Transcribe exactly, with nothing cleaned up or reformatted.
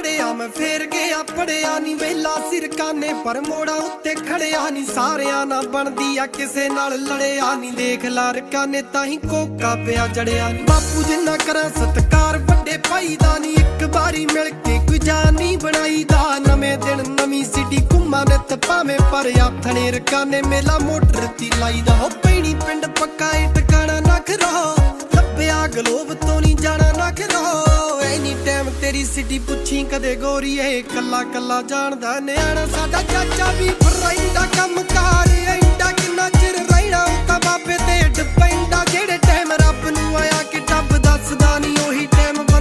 पढ़िया मैं फेर गया पढ़िया नी वेला सिरकाने पर मोड़ा उत्ते खड़िया नी सारिया ना बनदी आ किसे नाल लड़िया नी देख लारकाने ताही कोका पिया जड़िया नी बापू जिन्ना करा सत्कार बड़े भाई दा नी एक बारी मिल के कोई जान नहीं बनाई दा नवे दिन नवी सिटी घुमा नित भावें पर आथणे रकाने मेला मोटर ती लाई दा हो पैणी पिंड पक्का ए टकाना ना खरो लब्बिया गलोब तो नहीं जाना ना खरो एनी टाइम तेरी सिटी पुछी कदे गोरी ए कला कला जानदा न्याणा साडा चाचा भी फराई दा कम कार